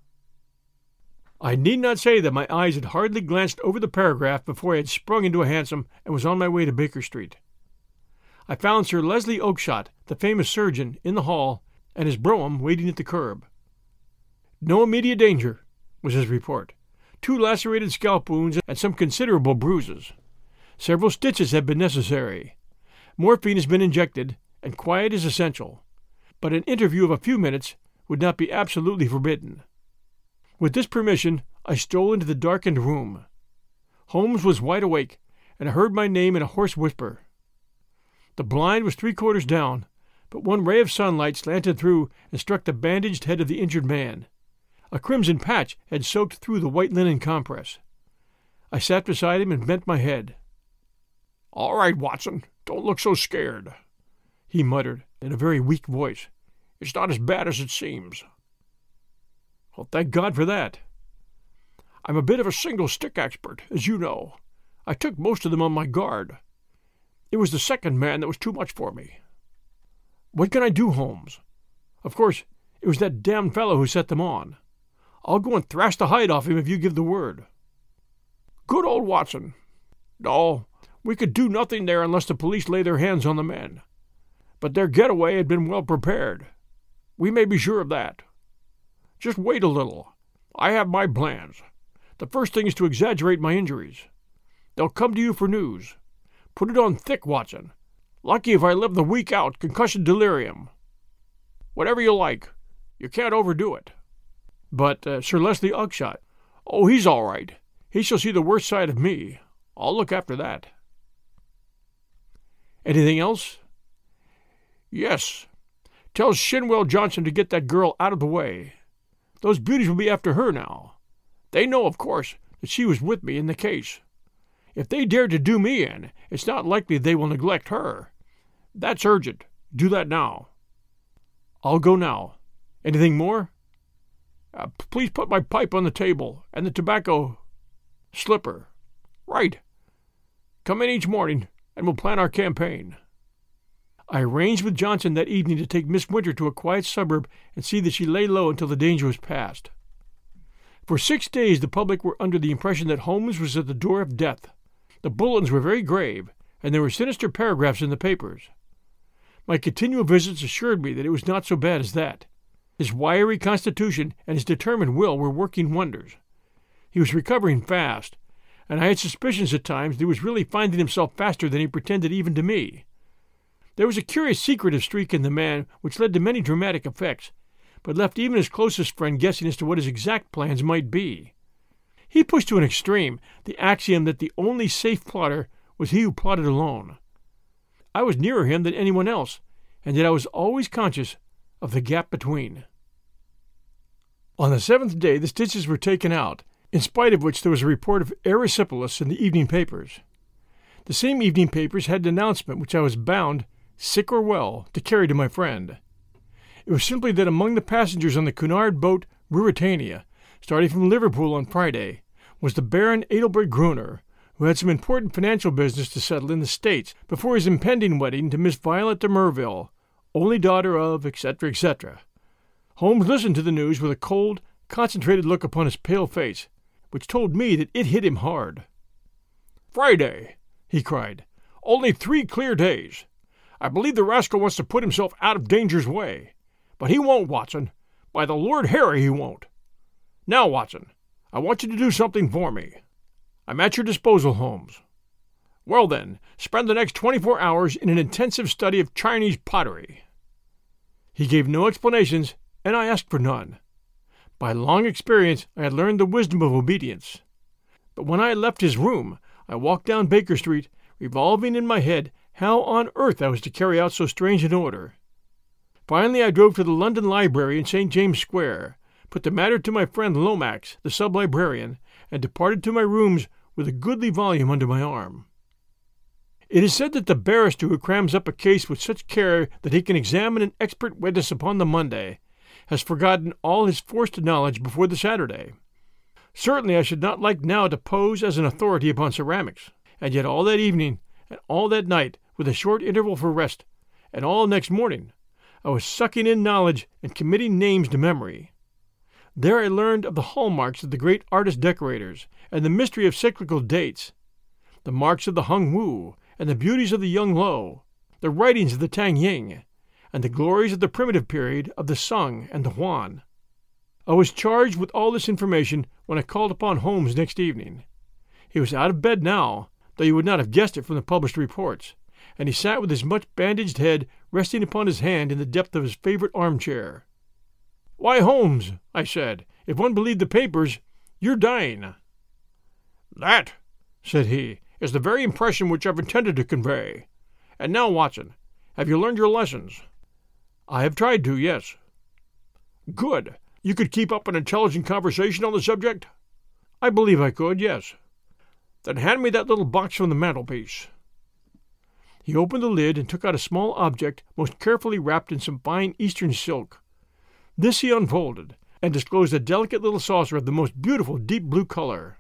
I need not say that my eyes had hardly glanced over the paragraph before I had sprung into a hansom and was on my way to Baker Street. I found Sir Leslie Oakshott, the famous surgeon, in the hall, and his brougham waiting at the curb. No immediate danger, was his report. Two lacerated scalp wounds and some considerable bruises. Several stitches have been necessary. Morphine has been injected, and quiet is essential, but an interview of a few minutes would not be absolutely forbidden. With this permission, I stole into the darkened room. Holmes was wide awake, and I heard my name in a hoarse whisper. The blind was three-quarters down, but one ray of sunlight slanted through and struck the bandaged head of the injured man. A crimson patch had soaked through the white linen compress. I sat beside him and bent my head. "All right, Watson, don't look so scared," he muttered in a very weak voice. It's not as bad as it seems." "Well, thank God for that. I'm a bit of a single-stick expert, as you know. I took most of them on my guard. It was the second man that was too much for me." "What can I do, Holmes? Of course, it was that damned fellow who set them on. I'll go and thrash the hide off him if you give the word." "Good old Watson. No, we could do nothing there unless the police lay their hands on the men. But their getaway had been well prepared. We may be sure of that. Just wait a little. I have my plans. The first thing is to exaggerate my injuries. They'll come to you for news. Put it on thick, Watson. Lucky if I live the week out, concussion delirium. Whatever you like. You can't overdo it." "But uh, Sir Leslie Uckshott—" "Oh, he's all right. He shall see the worst side of me. I'll look after that." "Anything else?" "Yes. Tell Shinwell Johnson to get that girl out of the way. Those beauties will be after her now. They know, of course, that she was with me in the case. If they dare to do me in, it's not likely they will neglect her. That's urgent. Do that now." "I'll go now. Anything more?" Uh, please put my pipe on the table, and the tobacco slipper." "Right. Come in each morning, and we'll plan our campaign." I arranged with Johnson that evening to take Miss Winter to a quiet suburb and see that she lay low until the danger was past. For six days the public were under the impression that Holmes was at the door of death. The bulletins were very grave, and there were sinister paragraphs in the papers. My continual visits assured me that it was not so bad as that. His wiry constitution and his determined will were working wonders. He was recovering fast, and I had suspicions at times that he was really finding himself faster than he pretended even to me. There was a curious secretive streak in the man which led to many dramatic effects, but left even his closest friend guessing as to what his exact plans might be. He pushed to an extreme the axiom that the only safe plotter was he who plotted alone. I was nearer him than anyone else, and yet I was always conscious of the gap between. On the seventh day the stitches were taken out, in spite of which there was a report of erysipelas in the evening papers. The same evening papers had an announcement which I was bound, sick or well, to carry to my friend. It was simply that among the passengers on the Cunard boat Ruritania, starting from Liverpool on Friday, was the Baron Adelbert Gruner, who had some important financial business to settle in the States before his impending wedding to Miss Violet de Merville, only daughter of, et cetera, et cetera. Holmes listened to the news with a cold, concentrated look upon his pale face, which told me that it hit him hard. "Friday!" he cried. "Only three clear days. I believe the rascal wants to put himself out of danger's way. But he won't, Watson. By the Lord Harry, he won't. Now, Watson, I want you to do something for me. I'm at your disposal, Holmes. Well, then, spend the next twenty-four hours in an intensive study of Chinese pottery." He gave no explanations, and I asked for none. By long experience I had learned the wisdom of obedience. But when I had left his room, I walked down Baker Street, revolving in my head how on earth I was to carry out so strange an order. Finally I drove to the London Library in Saint James Square, put the matter to my friend Lomax, the sub-librarian, and departed to my rooms with a goodly volume under my arm. It is said that the barrister who crams up a case with such care that he can examine an expert witness upon the Monday has forgotten all his forced knowledge before the Saturday. Certainly I should not like now to pose as an authority upon ceramics, and yet all that evening, and all that night, with a short interval for rest, and all next morning, I was sucking in knowledge and committing names to memory. There I learned of the hallmarks of the great artist-decorators, and the mystery of cyclical dates, the marks of the Hung Wu, and the beauties of the Yung Lo, the writings of the Tang Ying, and the glories of the primitive period of the Sung and the Huan. I was charged with all this information when I called upon Holmes next evening. He was out of bed now, though you would not have guessed it from the published reports, and he sat with his much bandaged head resting upon his hand in the depth of his favorite armchair. "Why, Holmes," I said, "if one believed the papers, you're dying." "That," said he, "is the very impression which I've intended to convey. And now, Watson, have you learned your lessons?" "I have tried to, yes." "Good. You could keep up an intelligent conversation on the subject?" "I believe I could, yes." "Then hand me that little box from the mantelpiece." He opened the lid and took out a small object most carefully wrapped in some fine Eastern silk. This he unfolded, and disclosed a delicate little saucer of the most beautiful deep blue color.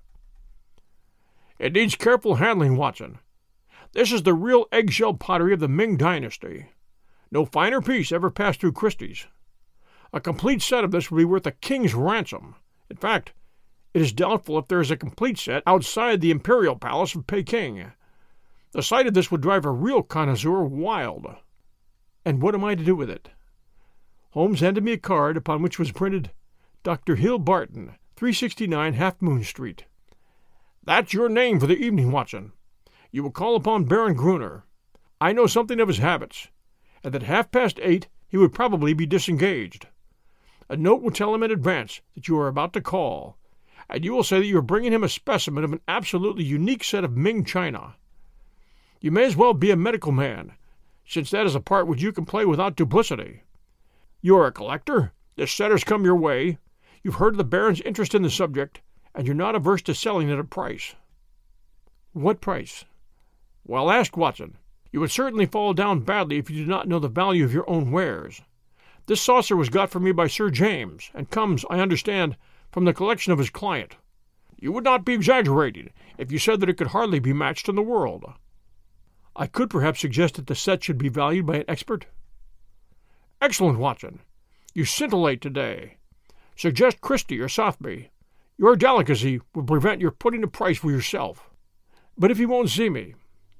"It needs careful handling, Watson. This is the real eggshell pottery of the Ming dynasty. No finer piece ever passed through Christie's. A complete set of this would be worth a king's ransom. In fact, it is doubtful if there is a complete set outside the Imperial Palace of Peking. The sight of this would drive a real connoisseur wild." "And what am I to do with it?" Holmes handed me a card upon which was printed, "Doctor Hill Barton, three sixty-nine Half Moon Street." "That's your name for the evening, Watson. You will call upon Baron Gruner. I know something of his habits, and at half past eight he would probably be disengaged. A note will tell him in advance that you are about to call, and you will say that you are bringing him a specimen of an absolutely unique set of Ming china. You may as well be a medical man, since that is a part which you can play without duplicity. You are a collector, this set has come your way, you've heard of the Baron's interest in the subject, and you're not averse to selling at a price." "What price?" "Well asked, Watson. You would certainly fall down badly if you did not know the value of your own wares. This saucer was got for me by Sir James, and comes, I understand, from the collection of his client. You would not be exaggerating if you said that it could hardly be matched in the world." "I could perhaps suggest that the set should be valued by an expert." "Excellent, Watson. You scintillate today. Suggest Christie or Sotheby. Your delicacy will prevent your putting a price for yourself." "But if he won't see me?"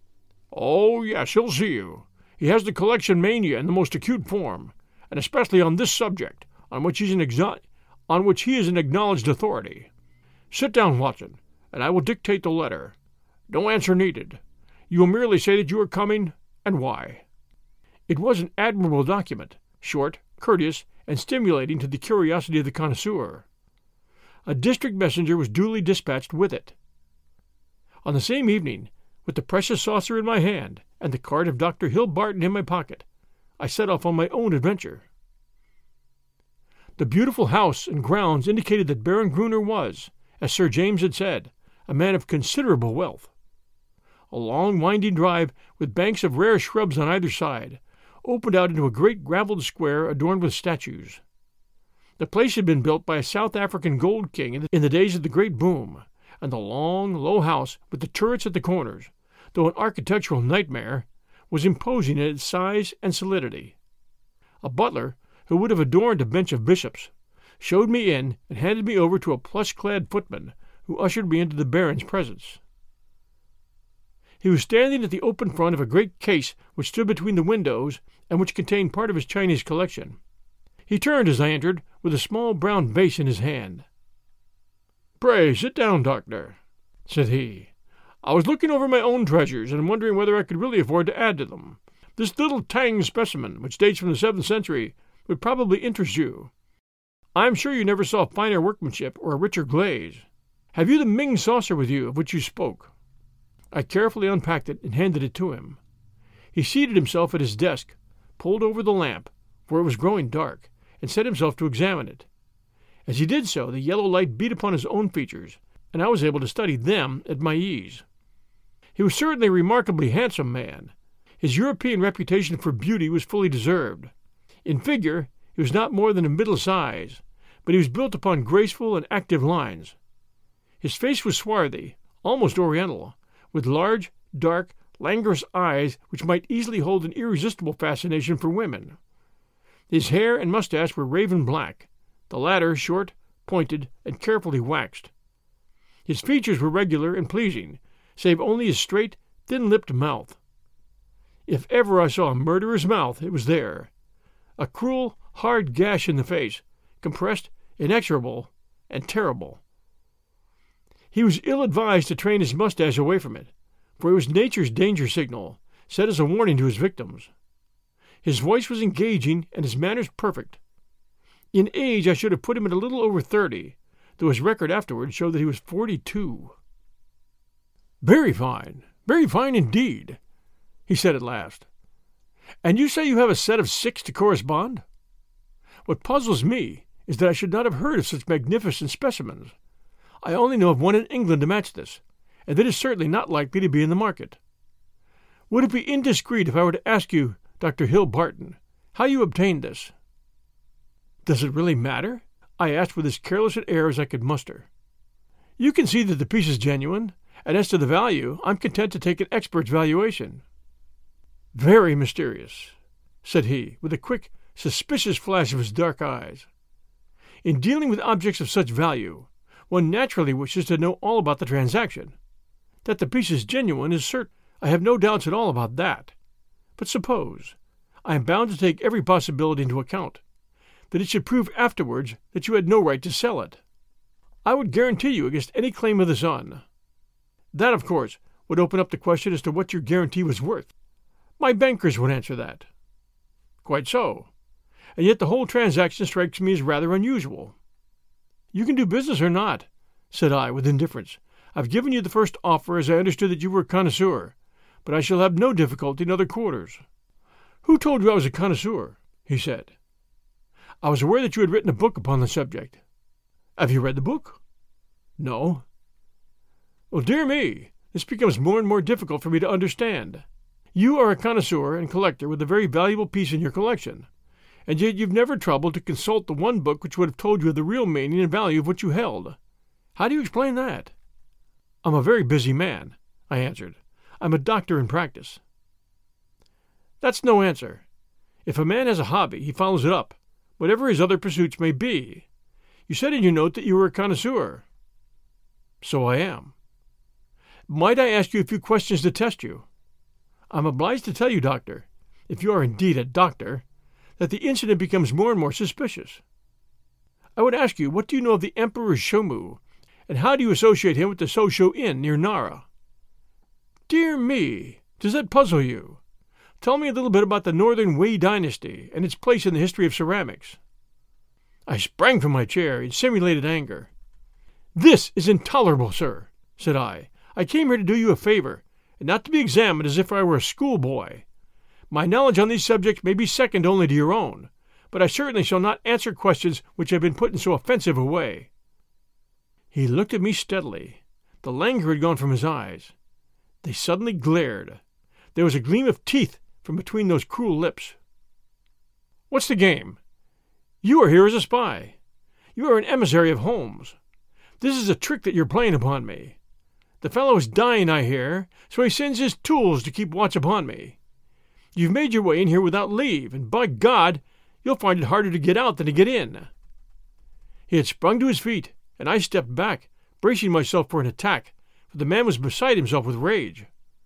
"Oh, yes, he'll see you. He has the collection mania in the most acute form, and especially on this subject, on which he's an exo- on which he is an acknowledged authority. Sit down, Watson, and I will dictate the letter. No answer needed. You will merely say that you are coming, and why." It was an admirable document, short, courteous, and stimulating to the curiosity of the connoisseur. A district messenger was duly dispatched with it. On the same evening, with the precious saucer in my hand and the card of Doctor Hill Barton in my pocket, I set off on my own adventure. The beautiful house and grounds indicated that Baron Gruner was, as Sir James had said, a man of considerable wealth. A long winding drive, with banks of rare shrubs on either side, opened out into a great gravelled square adorned with statues. The place had been built by a South African gold king in the days of the great boom, and the long, low house, with the turrets at the corners, though an architectural nightmare, was imposing in its size and solidity. A butler, who would have adorned a bench of bishops, showed me in and handed me over to a plush-clad footman, who ushered me into the Baron's presence. He was standing at the open front of a great case which stood between the windows and which contained part of his Chinese collection. He turned as I entered, with a small brown vase in his hand. "Pray sit down, Doctor," said he. "I was looking over my own treasures and wondering whether I could really afford to add to them. This little Tang specimen, which dates from the seventh century, would probably interest you. I am sure you never saw finer workmanship or a richer glaze. Have you the Ming saucer with you of which you spoke?" I carefully unpacked it and handed it to him. He seated himself at his desk, pulled over the lamp, for it was growing dark, and set himself to examine it. As he did so, the yellow light beat upon his own features, and I was able to study them at my ease. He was certainly a remarkably handsome man. His European reputation for beauty was fully deserved. In figure, he was not more than of middle size, but he was built upon graceful and active lines. His face was swarthy, almost oriental, with large, dark, languorous eyes which might easily hold an irresistible fascination for women. His hair and mustache were raven black, the latter short, pointed, and carefully waxed. His features were regular and pleasing, save only his straight, thin-lipped mouth. If ever I saw a murderer's mouth, it was there. A cruel, hard gash in the face, compressed, inexorable, and terrible. He was ill-advised to train his mustache away from it, for it was nature's danger signal, set as a warning to his victims. His voice was engaging and his manners perfect. In age I should have put him at a little over thirty, though his record afterwards showed that he was forty-two. "Very fine, very fine indeed," he said at last. "And you say you have a set of six to correspond? What puzzles me is that I should not have heard of such magnificent specimens. I only know of one in England to match this, and that is certainly not likely to be in the market. Would it be indiscreet if I were to ask you, Doctor Hill Barton, how you obtained this?" "Does it really matter?" I asked with as careless an air as I could muster. "You can see that the piece is genuine, and as to the value, I'm content to take an expert's valuation." "Very mysterious," said he, with a quick, suspicious flash of his dark eyes. "In dealing with objects of such value, one naturally wishes to know all about the transaction. That the piece is genuine is certain. I have no doubts at all about that. But suppose, I am bound to take every possibility into account, that it should prove afterwards that you had no right to sell it. I would guarantee you against any claim of the Sun. That, of course, would open up the question as to what your guarantee was worth. My bankers would answer that." "Quite so. And yet the whole transaction strikes me as rather unusual." "You can do business or not," said I with indifference. "I've given you the first offer as I understood that you were a connoisseur, but I shall have no difficulty in other quarters." "Who told you I was a connoisseur?" he said. "I was aware that you had written a book upon the subject." "Have you read the book?" "No." "Well, dear me, this becomes more and more difficult for me to understand. You are a connoisseur and collector with a very valuable piece in your collection, and yet you've never troubled to consult the one book which would have told you the real meaning and value of what you held. How do you explain that?" "I'm a very busy man," I answered. "I'm a doctor in practice." "That's no answer. If a man has a hobby, he follows it up, whatever his other pursuits may be. You said in your note that you were a connoisseur." "So I am." "Might I ask you a few questions to test you?" "I'm obliged to tell you, doctor, if you are indeed a doctor, that the incident becomes more and more suspicious. I would ask you, what do you know of the Emperor Shomu, and how do you associate him with the Sosho Inn near Nara?" "Dear me, does that puzzle you? Tell me a little bit about the Northern Wei dynasty and its place in the history of ceramics." I sprang from my chair in simulated anger. "This is intolerable, sir," said I. "I came here to do you a favor, and not to be examined as if I were a schoolboy. My knowledge on these subjects may be second only to your own, but I certainly shall not answer questions which have been put in so offensive a way." He looked at me steadily. The languor had gone from his eyes. They suddenly glared. There was a gleam of teeth from between those cruel lips. "What's the game? You are here as a spy. You are an emissary of Holmes. This is a trick that you're playing upon me. The fellow is dying, I hear, so he sends his tools to keep watch upon me. You've made your way in here without leave, and by God, you'll find it harder to get out than to get in." He had sprung to his feet, and I stepped back, bracing myself for an attack, for the man was beside himself with rage.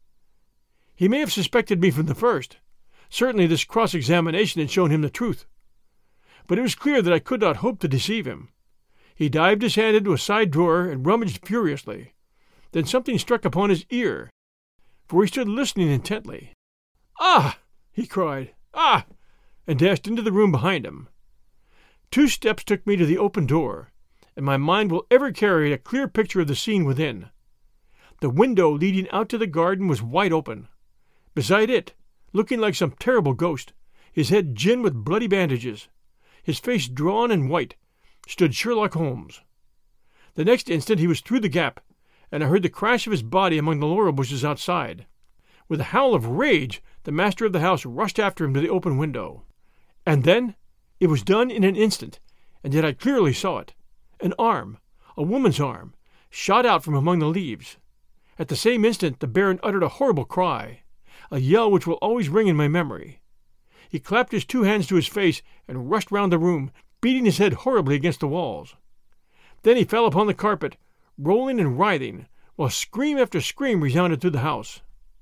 He may have suspected me from the first. Certainly this cross-examination had shown him the truth. But it was clear that I could not hope to deceive him. He dived his hand into a side drawer and rummaged furiously. Then something struck upon his ear, for he stood listening intently. "Ah!" he cried. "Ah!" and dashed into the room behind him. Two steps took me to the open door, and my mind will ever carry a clear picture of the scene within. The window leading out to the garden was wide open. Beside it, looking like some terrible ghost, his head ginned with bloody bandages, his face drawn and white, stood Sherlock Holmes. The next instant he was through the gap, and I heard the crash of his body among the laurel bushes outside. With a howl of rage, the master of the house rushed after him to the open window. And then it was done in an instant, and yet I clearly saw it. An arm, a woman's arm, shot out from among the leaves. At the same instant the Baron uttered a horrible cry, a yell which will always ring in my memory. He clapped his two hands to his face and rushed round the room, beating his head horribly against the walls. Then he fell upon the carpet, rolling and writhing, while scream after scream resounded through the house.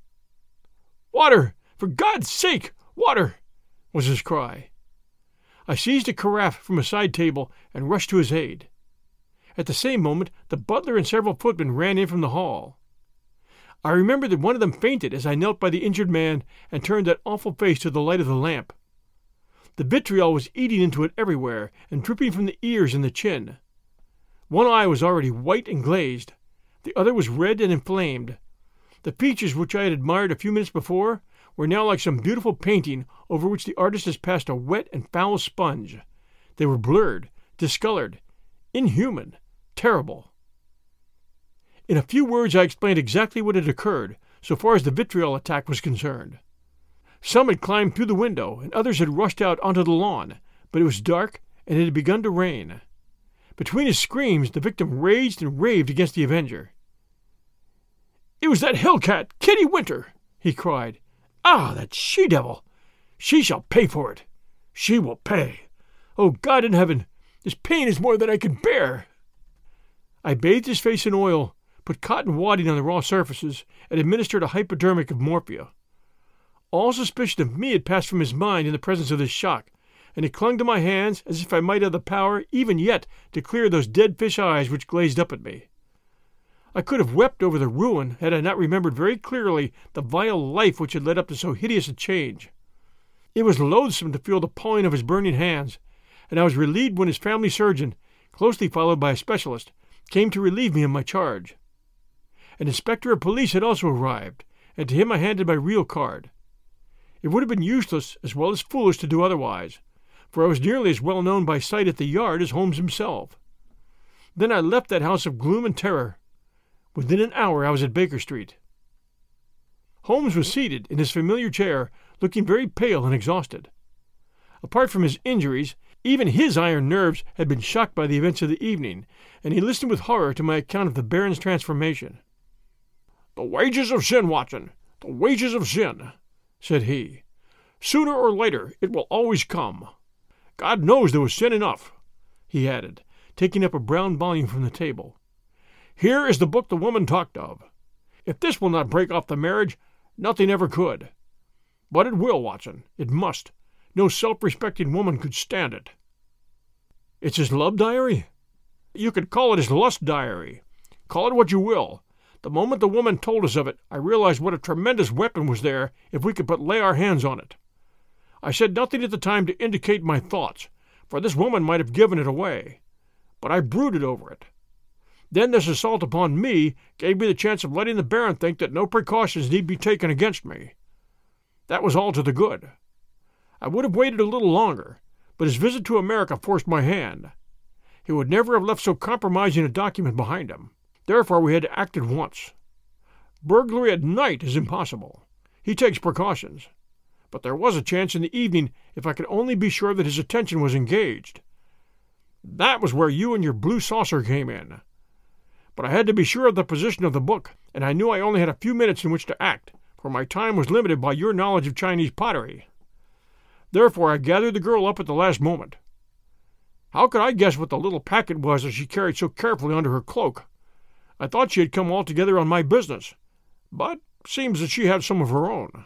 "Water! For God's sake, water!" was his cry. I seized a carafe from a side table and rushed to his aid. At the same moment the butler and several footmen ran in from the hall. I remember that one of them fainted as I knelt by the injured man and turned that awful face to the light of the lamp. The vitriol was eating into it everywhere and dripping from the ears and the chin. One eye was already white and glazed. The other was red and inflamed. The features which I had admired a few minutes before were now like some beautiful painting over which the artist has passed a wet and foul sponge. They were blurred, discolored, inhuman, terrible. In a few words I explained exactly what had occurred, so far as the vitriol attack was concerned. Some had climbed through the window, and others had rushed out onto the lawn, but it was dark, and it had begun to rain. Between his screams, the victim raged and raved against the avenger. "It was that hellcat, Kitty Winter!" he cried. "Ah, that she-devil! She shall pay for it! She will pay! Oh, God in heaven! This pain is more than I can bear!" I bathed his face in oil, put cotton wadding on the raw surfaces, and administered a hypodermic of morphia. All suspicion of me had passed from his mind in the presence of this shock, and he clung to my hands as if I might have the power even yet to clear those dead fish eyes which glazed up at me. I could have wept over the ruin had I not remembered very clearly the vile life which had led up to so hideous a change. It was loathsome to feel the pawing of his burning hands, and I was relieved when his family surgeon, closely followed by a specialist, came to relieve me of my charge. An inspector of police had also arrived, and to him I handed my real card. It would have been useless as well as foolish to do otherwise, for I was nearly as well known by sight at the Yard as Holmes himself. Then I left that house of gloom and terror. Within an hour I was at Baker Street. Holmes was seated in his familiar chair, looking very pale and exhausted. Apart from his injuries, even his iron nerves had been shocked by the events of the evening, and he listened with horror to my account of the Baron's transformation. "The wages of sin, Watson, the wages of sin," said he. "Sooner or later it will always come. God knows there was sin enough," he added, taking up a brown volume from the table. "Here is the book the woman talked of. If this will not break off the marriage, nothing ever could. But it will, Watson, it must. No self-respecting woman could stand it." "It's his love diary?" "You could call it his lust diary. Call it what you will. The moment the woman told us of it, I realized what a tremendous weapon was there if we could but lay our hands on it. I said nothing at the time to indicate my thoughts, for this woman might have given it away. But I brooded over it. Then this assault upon me gave me the chance of letting the Baron think that no precautions need be taken against me. That was all to the good. I would have waited a little longer, but his visit to America forced my hand. He would never have left so compromising a document behind him. Therefore we had to act at once. Burglary at night is impossible. He takes precautions. But there was a chance in the evening if I could only be sure that his attention was engaged. That was where you and your blue saucer came in. But I had to be sure of the position of the book, and I knew I only had a few minutes in which to act, for my time was limited by your knowledge of Chinese pottery. Therefore I gathered the girl up at the last moment. How could I guess what the little packet was that she carried so carefully under her cloak? I thought she had come altogether on my business, but seems that she had some of her own."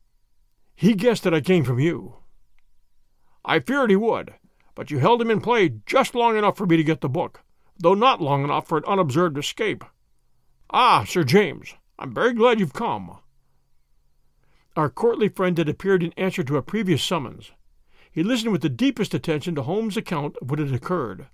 "He guessed that I came from you." "I feared he would, but you held him in play just long enough for me to get the book, though not long enough for an unobserved escape. Ah, Sir James, I'm very glad you've come." Our courtly friend had appeared in answer to a previous summons. He listened with the deepest attention to Holmes' account of what had occurred.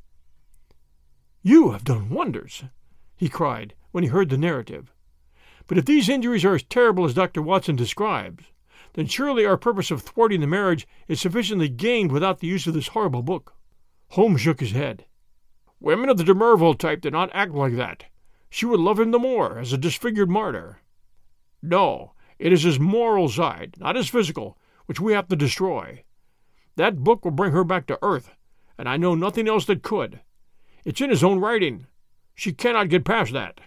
"You have done wonders," he cried when he heard the narrative. "But if these injuries are as terrible as Doctor Watson describes, then surely our purpose of thwarting the marriage is sufficiently gained without the use of this horrible book." Holmes shook his head. "Women of the de Merville type did not act like that. She would love him the more as a disfigured martyr. No, it is his moral side, not his physical, which we have to destroy. That book will bring her back to earth, and I know nothing else that could. It's in his own writing. She cannot get past that."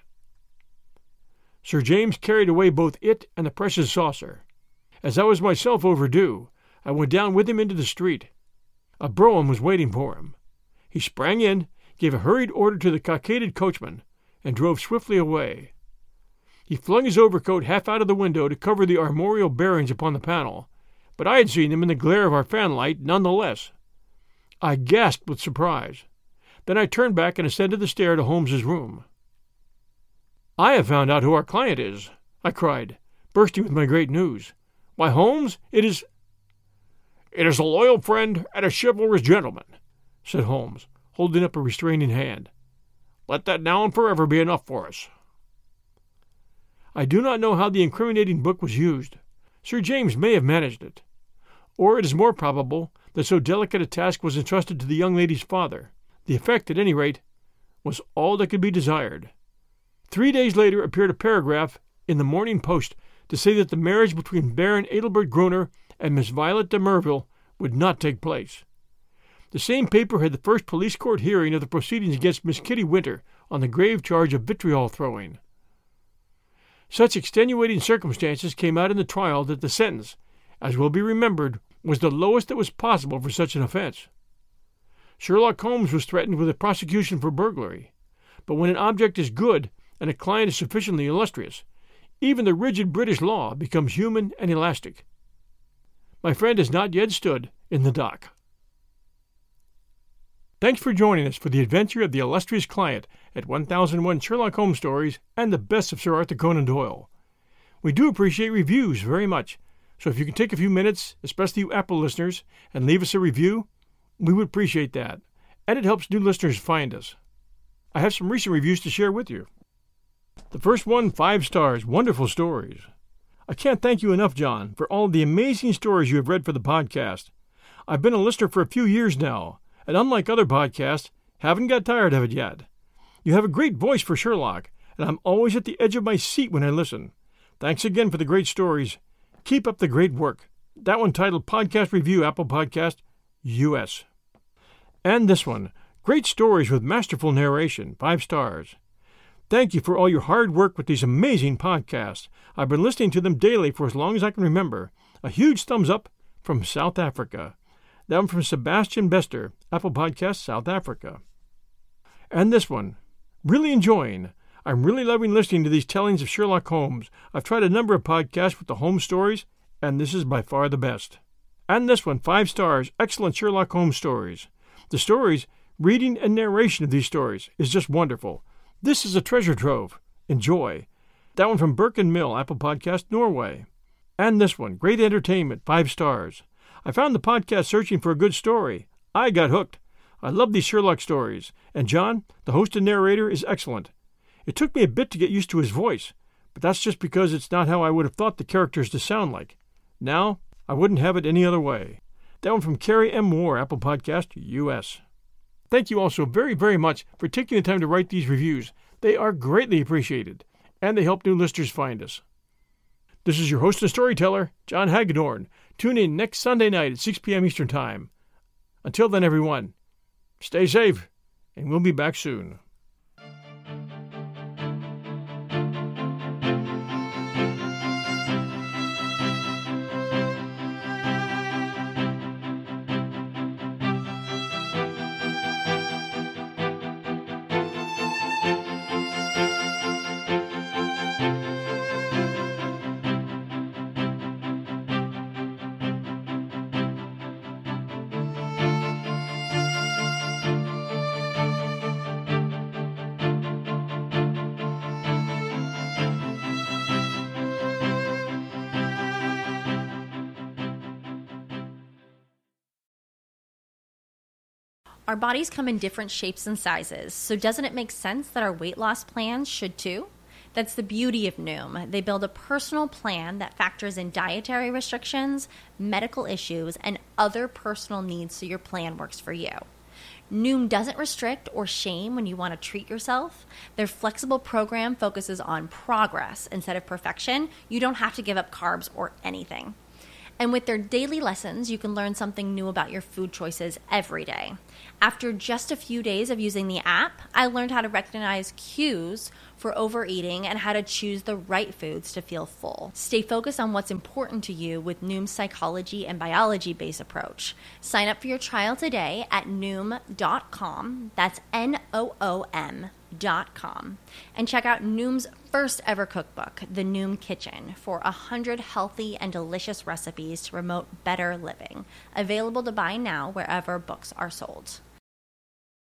Sir James carried away both it and the precious saucer. As I was myself overdue, I went down with him into the street. A brougham was waiting for him. He sprang in, gave a hurried order to the cockaded coachman, and drove swiftly away. He flung his overcoat half out of the window to cover the armorial bearings upon the panel, but I had seen them in the glare of our fanlight none the less. I gasped with surprise. Then I turned back and ascended the stair to Holmes's room. "I have found out who our client is," I cried, bursting with my great news. "Why, Holmes, it is—" "It is a loyal friend and a chivalrous gentleman," said Holmes, holding up a restraining hand. "Let that now and forever be enough for us." I do not know how the incriminating book was used. Sir James may have managed it. Or it is more probable that so delicate a task was entrusted to the young lady's father. The effect, at any rate, was all that could be desired. Three days later appeared a paragraph in the Morning Post to say that the marriage between Baron Adelbert Groner and Miss Violet de Merville would not take place. The same paper had the first police court hearing of the proceedings against Miss Kitty Winter on the grave charge of vitriol throwing. Such extenuating circumstances came out in the trial that the sentence, as will be remembered, was the lowest that was possible for such an offense. Sherlock Holmes was threatened with a prosecution for burglary, but when an object is good and a client is sufficiently illustrious, even the rigid British law becomes human and elastic. My friend has not yet stood in the dock. Thanks for joining us for the adventure of the illustrious client at one thousand one Sherlock Holmes Stories and the best of Sir Arthur Conan Doyle. We do appreciate reviews very much, so if you can take a few minutes, especially you Apple listeners, and leave us a review, we would appreciate that, and it helps new listeners find us. I have some recent reviews to share with you. The first one, five stars, wonderful stories. I can't thank you enough, John, for all of the amazing stories you have read for the podcast. I've been a listener for a few years now, and unlike other podcasts, haven't got tired of it yet. You have a great voice for Sherlock, and I'm always at the edge of my seat when I listen. Thanks again for the great stories. Keep up the great work. That one titled Podcast Review, Apple Podcast, U S And this one, great stories with masterful narration, five stars. Thank you for all your hard work with these amazing podcasts. I've been listening to them daily for as long as I can remember. A huge thumbs up from South Africa. That one from Sebastian Bester, Apple Podcast, South Africa. And this one, really enjoying. I'm really loving listening to these tellings of Sherlock Holmes. I've tried a number of podcasts with the Holmes stories, and this is by far the best. And this one, five stars, excellent Sherlock Holmes stories. The stories, reading and narration of these stories is just wonderful. This is a treasure trove. Enjoy. That one from Burke and Mill, Apple Podcast, Norway. And this one, great entertainment, five stars. I found the podcast searching for a good story. I got hooked. I love these Sherlock stories. And John, the host and narrator, is excellent. It took me a bit to get used to his voice, but that's just because it's not how I would have thought the characters to sound like. Now, I wouldn't have it any other way. That one from Carrie M. Moore, Apple Podcast, U S Thank you all so very, very much for taking the time to write these reviews. They are greatly appreciated, and they help new listeners find us. This is your host and storyteller, John Hagedorn. Tune in next Sunday night at six p.m. Eastern Time. Until then, everyone, stay safe, and we'll be back soon. Our bodies come in different shapes and sizes, so doesn't it make sense that our weight loss plans should too? That's the beauty of Noom. They build a personal plan that factors in dietary restrictions, medical issues, and other personal needs so your plan works for you. Noom doesn't restrict or shame when you want to treat yourself. Their flexible program focuses on progress instead of perfection. You don't have to give up carbs or anything. And with their daily lessons, you can learn something new about your food choices every day. After just a few days of using the app, I learned how to recognize cues for overeating and how to choose the right foods to feel full. Stay focused on what's important to you with Noom's psychology and biology-based approach. Sign up for your trial today at noom dot com. That's N O O M dot com. And check out Noom's first ever cookbook, The Noom Kitchen, for one hundred healthy and delicious recipes to promote better living. Available to buy now wherever books are sold.